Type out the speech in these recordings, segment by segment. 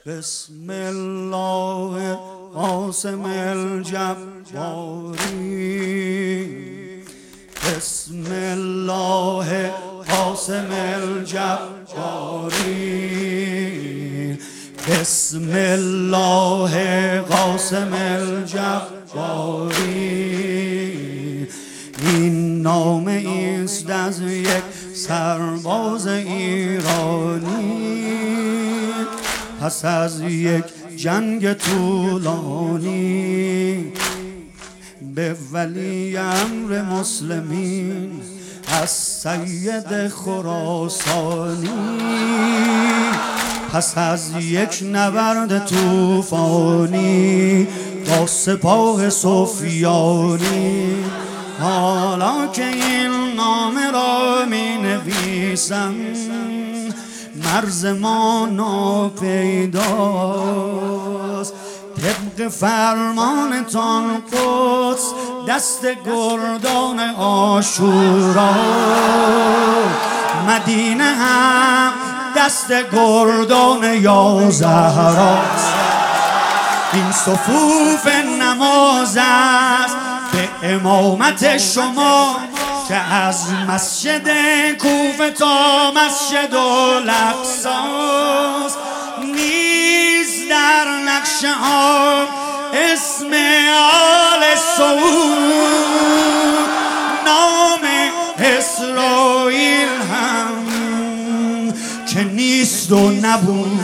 بسم الله قاسم الجباری، بسم الله قاسم الجباری، بسم الله قاسم الجباری. این نام ایست از یک سرباز ایرانی، پس از یک جنگ طولانی به ولی امر مسلمین از سید خراسانی، پس از یک نبرد طوفانی با سپاه سفیانی. حالا که این نامه را می نویسم مرز ما ناپیداست، طبق فرمانتان قدس دست گردان آشورا، مدینه هم دست گردان یا زهراست. این صفوف نماز است به امامت شما که از مسجد کوفه تا مسجد الاقصاست. نیست در نقشه ها اسم آل سعود، نام اسرائیل هم که نیست و نبود.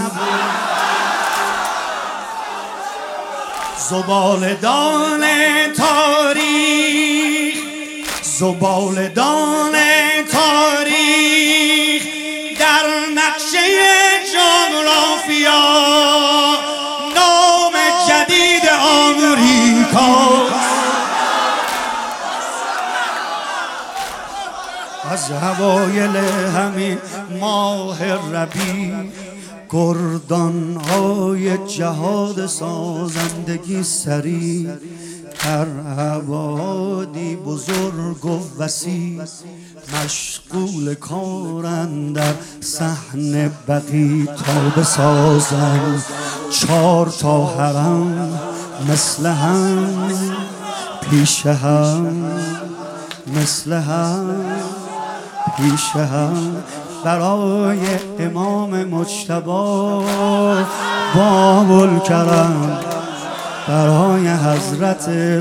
زبالدان تاریخ، زبالدان تاریخ در نقشه جغرافیا، نام جدید آمریکا. از اوایل همین ماه ربیع گردان‌های جهاد سازندگی سریع در ابعادی بزرگ و وسیع مشغول کارند در صحن بقیع تا بسازند 4 تا حرم مثل هم پیش هم، مثل هم پیش هم، برای امام مجتبی باب الکرم، برای حضرت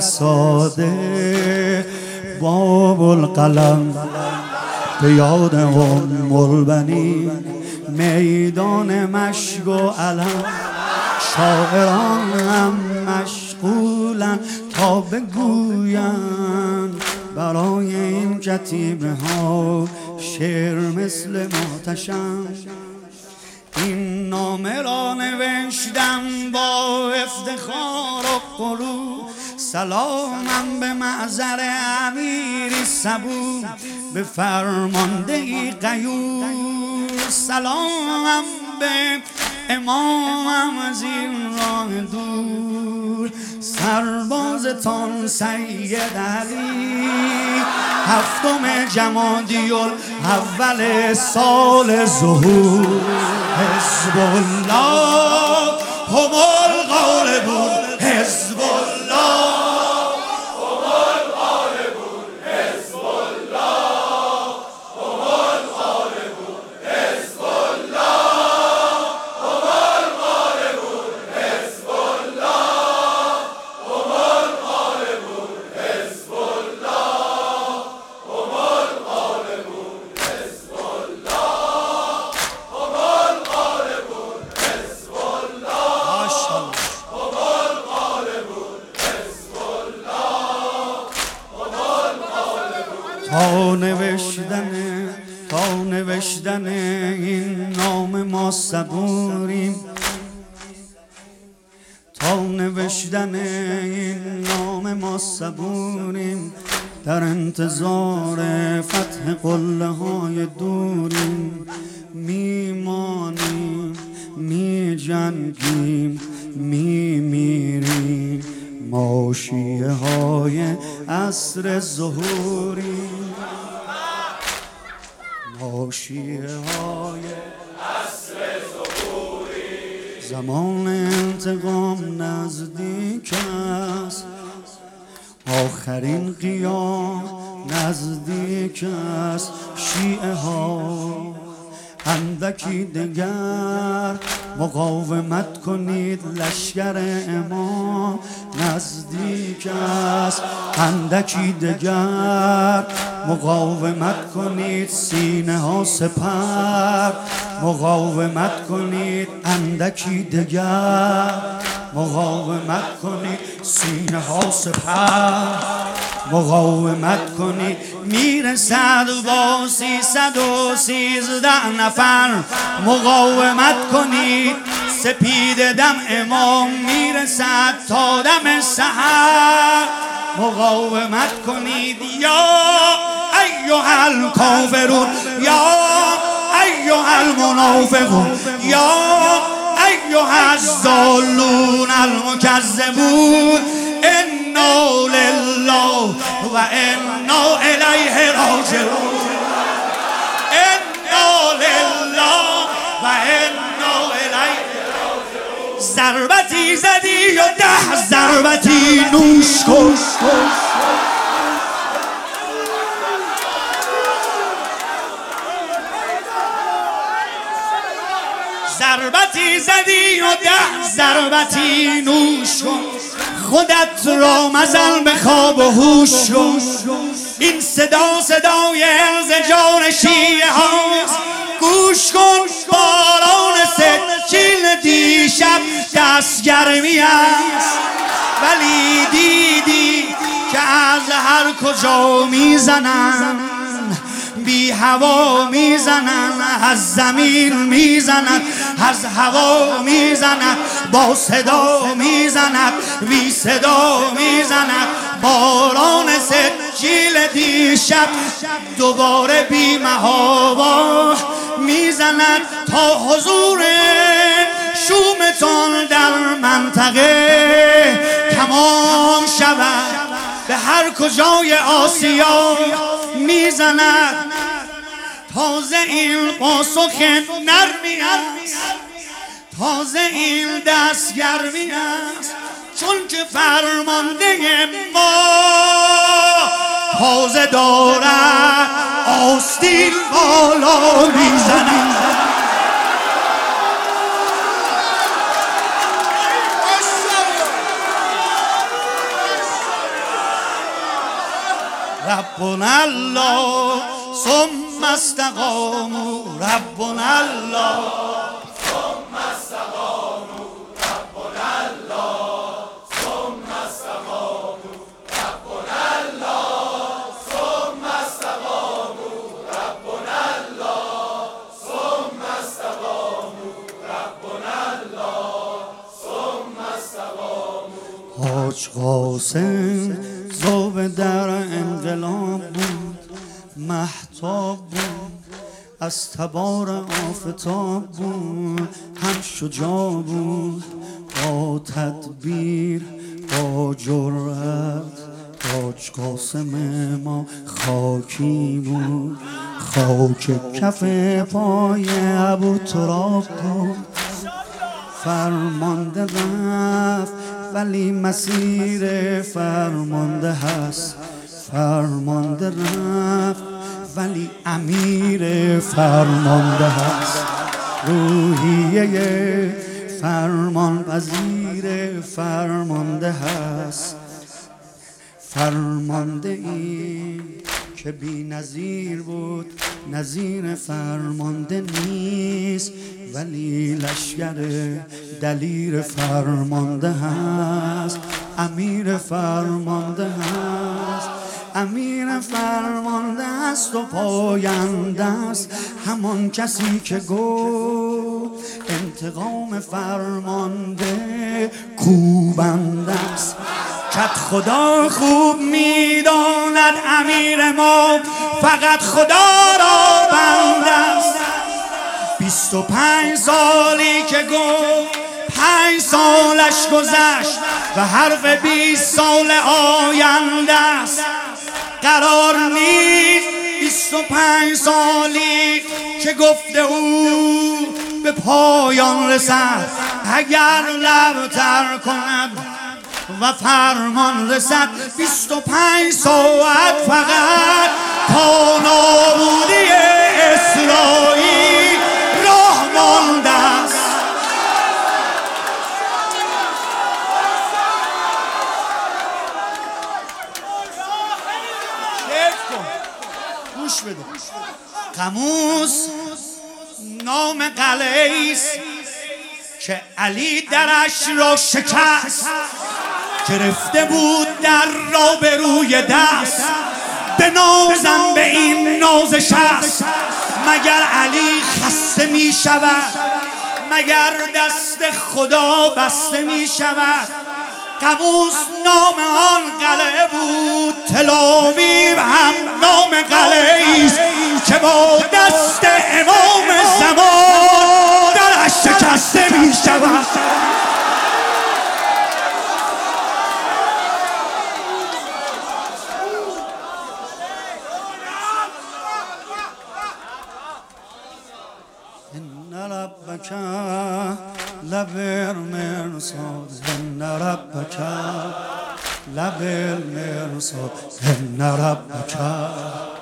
صادق باب القلم، به یاد ام البنین میدان مشک و علم. شاعران هم مشغولن تا بگویند برای این کتیبه ها شعر مثل محتشم. این نامه را نوشتم با افتخار و غرور، سلامم به معذر امیری صبور، به فرماندهی غیور، سلامم به امامم از این راه دور. سربازتان سید علی 7 جمادی الاول سال ظهور، حزب الله هم الغالبون، حزب الله هم الغالبون، حزب الله هم الغالبون، حزب الله هم الغالبون، حزب الله هم الغالبون، حزب الله هم الغالبون، حزب الله هم الغالبون، حزب الله هم الغالبون، حزب الله. تا نوشتن این نام ما صبوریم، تا نوشتن این نام ما صبوریم، در انتظار فتح قله های دوریم. میمانیم، میجنگیم، میمیریم، ما شیعه های عصر ظهوریم، ما شیعه های عصر ظهوریم. زمان انتقام نزدیک است، آخرین قیام نزدیک است. شیعه ها اندکی دگر مقاومت کنید، لشکر امام نزدیک است. اندکی دگر مقاومت کنید، سینه ها سپر مقاومت کنید. اندکی دگر مقاومت کنید، سینه ها سپر مقاومت کنید. میرسد با 313 نفر مقاومت کنید. سپید دم امام میرسد تا دم سحر مقاومت کنید. یا ایها الکافرون، یا ایها المنافقون، یا ایها الضالون المکذبون، انا لله و انا الیه راجعون. انا لله و انا الیه راجعون. ضربتی زدی و 10 ضربتی نوش کن. ضربتی زدی و 10 ضربتی نوش کن. خودت را مزن به خواب و هوش کن. این صدا صدای انزجار شیعه هاست. گوش کن باران سجیل دیشب دستگرمی است، ولی دیدی که از هر کجا میزنن، بی هوا میزنن، از زمین میزنن، از هوا میزنن، با صدا میزنن، بی صدا میزنن. باران سجیل دیشب دوباره بی محابا میزنن تا حضور شومتان در منطقه تمام شود. به هر کجای آسیا میزند. تازه این پاسخ نرمی است، تازه این دستگرمی است، چون که فرمانده ما تازه دارد آستین بالا میزند. ربنا الله ثم استقاموا، ربنا الله ثم استقاموا، ربنا الله ثم استقاموا، ربنا الله ثم استقاموا، ربنا الله ثم استقاموا، ربنا الله ثم استقاموا. حاج قاسم ذوب در انقلاب بود، مهتاب بود، از تبار آفتاب بود، هم شجاع بود، با تدبیر با جرأت. حاج قاسم ما خاکی بود، خاک کف پای ابوتراب بود. فرمانده رفت ولی مسیر فرمانده هست، فرمانده رفت ولی امیر فرمانده هست. روحیه فرمان پذیر فرمانده هست. فرمانده ای که بی نظیر بود، نظیر فرمانده نیست، ولی لشکر دلیر فرمانده هست. امیر فرمانده هست، امیر فرمانده است و پاینده است. همان کسی که گفت انتقام فرمانده کوبنده است. کت خدا خوب میداند امیر ما فقط خدا را بنده است. 25 سالی که گفت 5 سالش گذشت و حرف 20 سال آینده است. قرار نیست 25 سالی که گفته او به پایان رسد اگر لب تر کند و فرمان رسد 25 ساعت فقط تا نابودی اسرائیل راه مانده است. گوش بده. قاموس نام قلعه است که علی درش را شکست، گرفته بود در را به روی دست. به نازم به این نازش است، مگر علی خسته می شود؟ مگر دست خدا بسته می شود؟ قاموس نام آن قلعه بود، تل‌آویو هم نام قلعه است که با دست امام زمان درش شکسته می شود. إن ربك لبالمرصاد إن ربك لبالمرصاد إن ربك